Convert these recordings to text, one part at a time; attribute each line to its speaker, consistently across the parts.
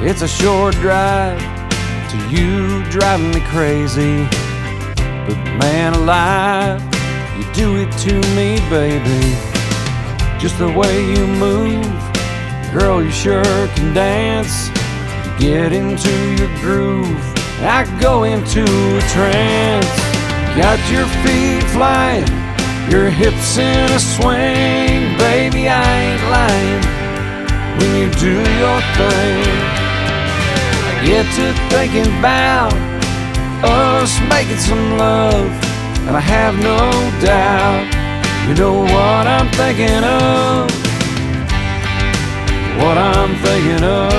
Speaker 1: It's a short drive to you driving me crazy, but man alive, you do it to me, baby. Just the way you move, girl, you sure can dance. You get into your groove, I go into a trance. Got your feet flying, your hips in a swing, baby, I ain't lying when you do your thing. I get to thinking about us making some love, and I have no doubt you know what I'm thinking of, what I'm thinking of.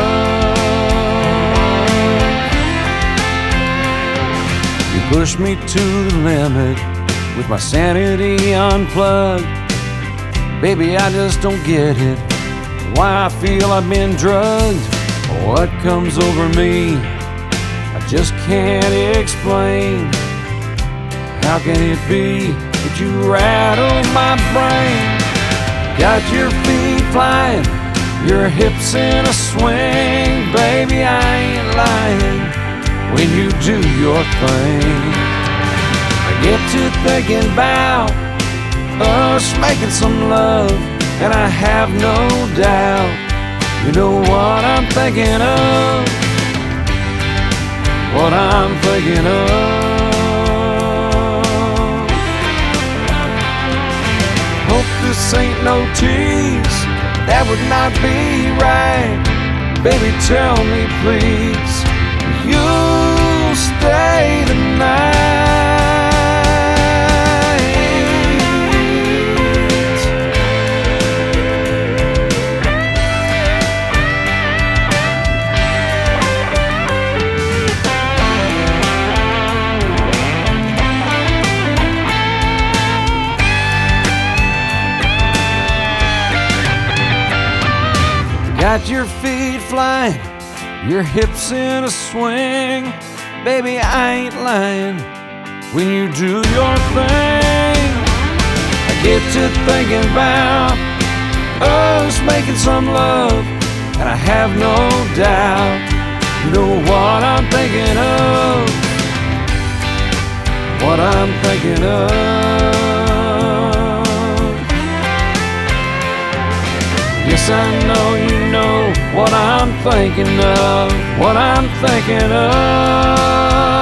Speaker 1: You push me to the limit with my sanity unplugged. Baby, I just don't get it, why I feel I've been drugged. What comes over me, I just can't explain. How can it be that you rattle my brain? Got your feet flying, your hips in a swing, baby, I ain't lying when you do your thing. I get to thinking about us making some love, and I have no doubt you know what I'm thinking of, what I'm thinking of. Hope this ain't no tease, that would not be right. Baby, tell me please, you'll stay the night. Got your feet flying, your hips in a swing, baby, I ain't lying when you do your thing. I get to thinking about us making some love, and I have no doubt you know what I'm thinking of, what I'm thinking of. Yes, I know you know what I'm thinking of, what I'm thinking of.